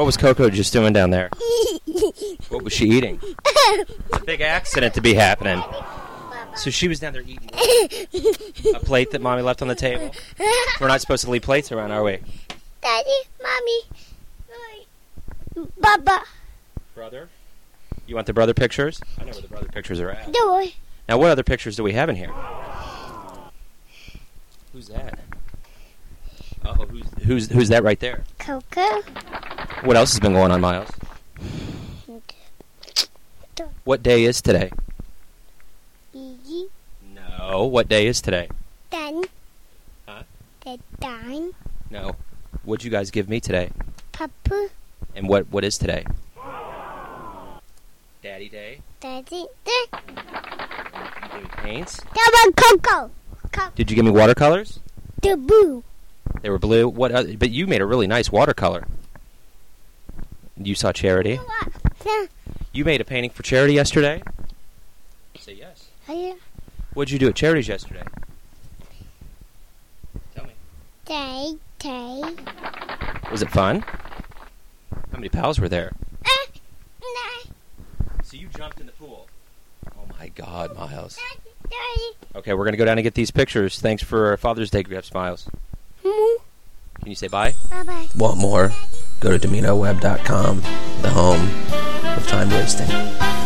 What was Coco just doing down there? What was she eating? It's a big accident to be happening. So she was down there eating a plate that Mommy left on the table. We're not supposed to leave plates around, are we? Daddy, Mommy, Baba. Brother? You want the brother pictures? I know where the brother pictures are at. No. Now, what other pictures do we have in here? Who's that? Oh, who's that right there? Coco. What else has been going on, Miles? What day is today? Easy. No. What day is today? Done. Huh? The done. No. What'd you guys give me today? Papa. And what is today? Daddy Day? Daddy. You gave me paints? Coco. Did you give me watercolors? The boo. They were blue. What? But you made a really nice watercolor. You saw Charity? You made a painting for Charity yesterday? Say yes. Yeah. What'd you do at Charity's yesterday? Tell me. Day. Was it fun? How many pals were there? No. So you jumped in the pool. Oh my God, Miles. Daddy. Okay, we're going to go down and get these pictures. Thanks for Father's Day gifts, Miles. Moo. Can you say bye? Bye-bye. Want more? Go to DominoWeb.com, the home of time wasting.